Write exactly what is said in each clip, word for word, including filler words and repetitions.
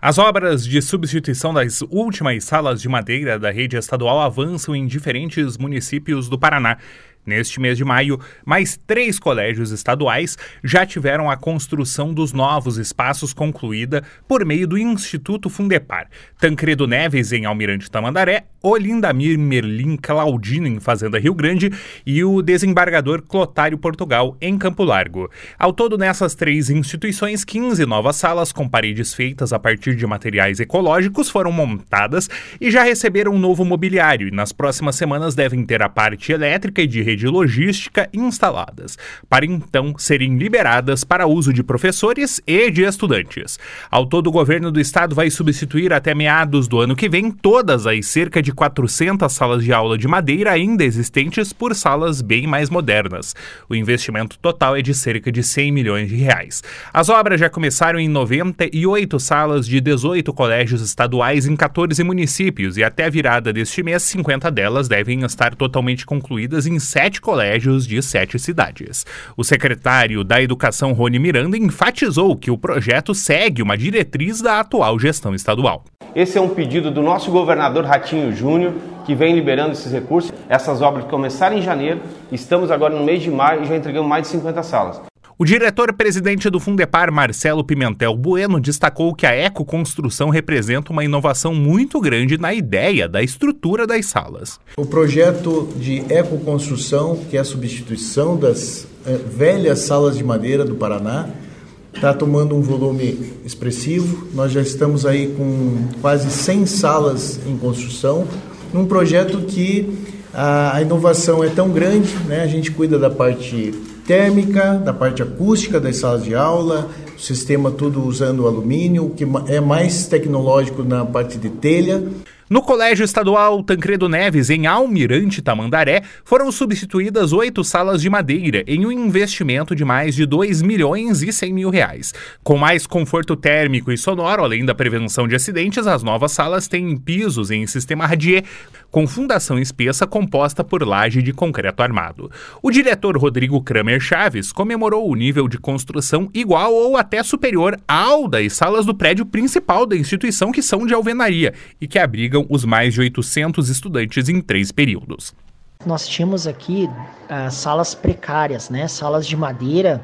As obras de substituição das últimas salas de madeira da rede estadual avançam em diferentes municípios do Paraná. Neste mês de maio, mais três colégios estaduais já tiveram a construção dos novos espaços concluída por meio do Instituto Fundepar. Tancredo Neves, em Almirante Tamandaré, Olindamir Merlin Claudino, em Fazenda Rio Grande, e o desembargador Clotário Portugal, em Campo Largo. Ao todo, nessas três instituições, quinze novas salas com paredes feitas a partir de materiais ecológicos foram montadas e já receberam um novo mobiliário, e nas próximas semanas devem ter a parte elétrica e de rede de logística instaladas, para então serem liberadas para uso de professores e de estudantes. Ao todo, o governo do estado vai substituir até meados do ano que vem todas as cerca de quatrocentas salas de aula de madeira ainda existentes por salas bem mais modernas. O investimento total é de cerca de cem milhões de reais. As obras já começaram em noventa e oito salas de dezoito colégios estaduais em quatorze municípios e até a virada deste mês, cinquenta delas devem estar totalmente concluídas em sete colégios de sete cidades. O secretário da Educação, Rony Miranda, enfatizou que o projeto segue uma diretriz da atual gestão estadual. Esse é um pedido do nosso governador Ratinho Júnior, que vem liberando esses recursos. Essas obras começaram em janeiro, estamos agora no mês de maio e já entregamos mais de cinquenta salas. O diretor-presidente do Fundepar, Marcelo Pimentel Bueno, destacou que a ecoconstrução representa uma inovação muito grande na ideia da estrutura das salas. O projeto de ecoconstrução, que é a substituição das eh, velhas salas de madeira do Paraná, está tomando um volume expressivo. Nós já estamos aí com quase cem salas em construção, num projeto que a, a inovação é tão grande, né? A gente cuida da parte térmica, da parte acústica das salas de aula, o sistema tudo usando alumínio, o que é mais tecnológico na parte de telha. No Colégio Estadual Tancredo Neves, em Almirante Tamandaré, foram substituídas oito salas de madeira em um investimento de mais de dois milhões e cem mil reais. Com mais conforto térmico e sonoro, além da prevenção de acidentes, as novas salas têm pisos em sistema radier, com fundação espessa composta por laje de concreto armado. O diretor Rodrigo Kramer Chaves comemorou o nível de construção igual ou até superior ao das salas do prédio principal da instituição, que são de alvenaria e que abrigam os mais de oitocentos estudantes em três períodos. Nós tínhamos aqui uh, salas precárias, né? Salas de madeira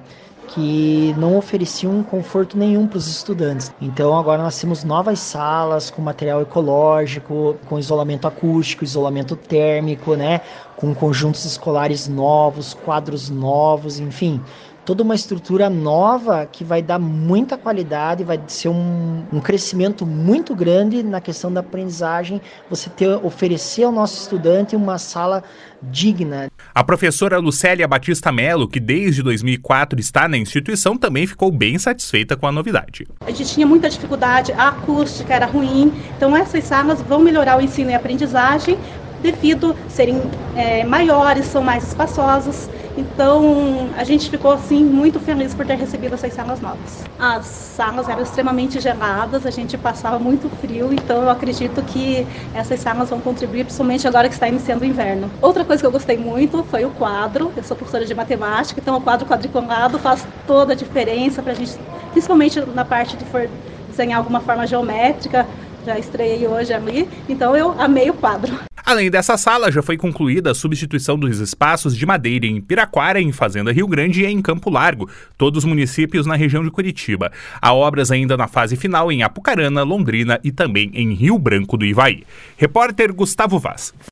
que não ofereciam conforto nenhum para os estudantes. Então agora nós temos novas salas com material ecológico, com isolamento acústico, isolamento térmico, né? Com conjuntos escolares novos, quadros novos, enfim, toda uma estrutura nova que vai dar muita qualidade, vai ser um, um crescimento muito grande na questão da aprendizagem, você ter, oferecer ao nosso estudante uma sala digna. A professora Lucélia Batista Mello, que desde dois mil e quatro está na instituição, também ficou bem satisfeita com a novidade. A gente tinha muita dificuldade, a acústica era ruim, então essas salas vão melhorar o ensino e a aprendizagem devido a serem é, maiores, são mais espaçosas. Então, a gente ficou assim muito feliz por ter recebido essas salas novas. As salas eram extremamente geladas, a gente passava muito frio, então eu acredito que essas salas vão contribuir, principalmente agora que está iniciando o inverno. Outra coisa que eu gostei muito foi o quadro. Eu sou professora de matemática, então o quadro quadriculado faz toda a diferença para a gente, principalmente na parte de for desenhar alguma forma geométrica. Já estreiei hoje ali, então eu amei o quadro. Além dessa sala, já foi concluída a substituição dos espaços de madeira em Piraquara, em Fazenda Rio Grande e em Campo Largo, todos os municípios na região de Curitiba. Há obras ainda na fase final em Apucarana, Londrina e também em Rio Branco do Ivaí. Repórter Gustavo Vaz.